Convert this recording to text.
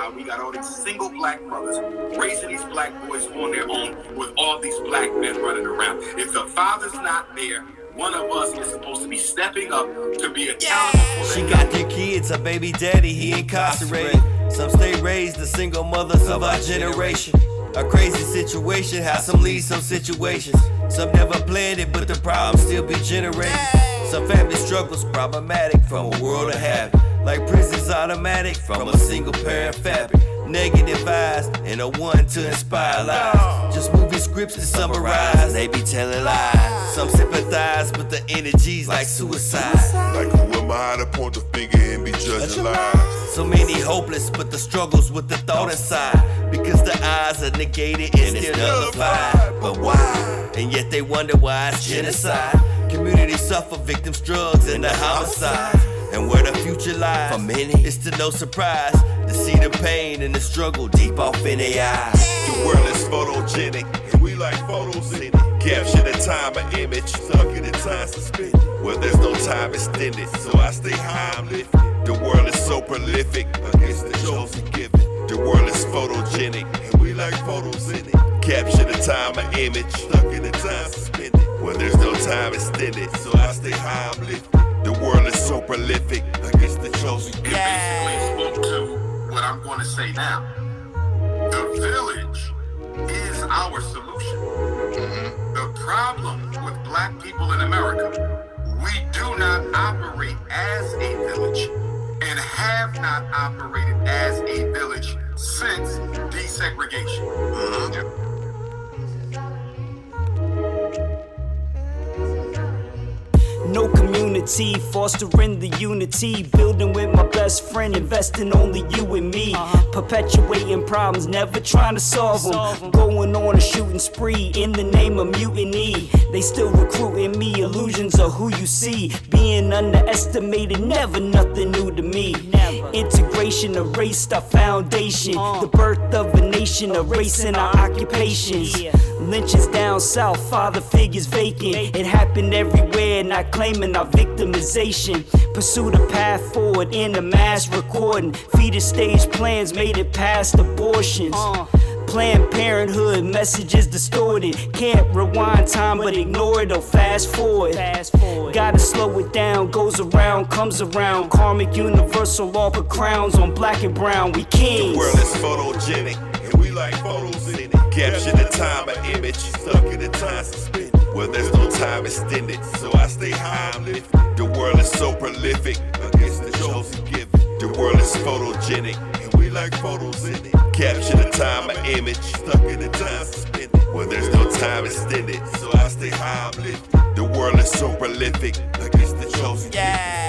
how we got all these single black mothers raising these black boys on their own with all these black men running around. If the father's not there, one of us is supposed to be stepping up to be accountable for She got 3 kids, her baby daddy, he incarcerated. Some stay raised, the single mothers of our generation. A crazy situation, how some lead some situations. Some never planned it, but the problems still be generated. Some family struggles problematic from a world of habit. Like prisons automatic from a single parent fabric. Negative vibes and a one to inspire lives. Just movie scripts to summarize, they be telling lies. Some sympathize, but the energy's like suicide. Like who am I to point the finger and be judging lies? So many hopeless, but the struggles with the thought inside. Because the eyes are negated and still nullified. But why? And yet they wonder why it's genocide. Community suffer, victims drugs and the homicide. And where the future lies, for many, it's to no surprise to see the pain and the struggle deep off in their eyes. The world is photogenic, and we like photos in it. Capture the time and image, stuck in the time suspended. Well, there's no time extended, so I stay high, I'm lifted. The world is so prolific, against the chosen given. The world is photogenic, and we like photos in it. Capture the time and image, stuck in the time suspended. Well, there's no time extended, so I stay high, I'm lifted. The world is so prolific, against the chosen given. Basically spoke to what I'm going to say now. The village is our solution. The problem with black people in America, we do not operate as a village and have not operated as a village since desegregation. No community, fostering the unity, building with my best friend, investing only you and me, perpetuating problems, never trying to solve them, going on a shooting spree in the name of mutiny. They still recruiting me, illusions of who you see, being underestimated, never nothing new to me. Integration erased our foundation, the birth of a nation, erasing our occupations. Lynches down south, father figures vacant. It happened everywhere, not claiming our victimization. Pursue the path forward in a mass recording. Feeder stage plans made it past abortions. Planned Parenthood messages distorted. Can't rewind time but ignore it or fast forward. Gotta slow it down, goes around, comes around. Karmic universal law put crowns on black and brown, we kings. The world is photogenic, and we like photos in it. Capture the time and image, stuck in the time suspended. Well, there's no time extended, so I stay high, I'm lifted. The world is so prolific, against the chosen given. The world is photogenic, and we like photos in it. Capture the time and image, stuck in the time suspended. Well, there's no time extended, so I stay high, I'm lifted. The world is so prolific, against the chosen given.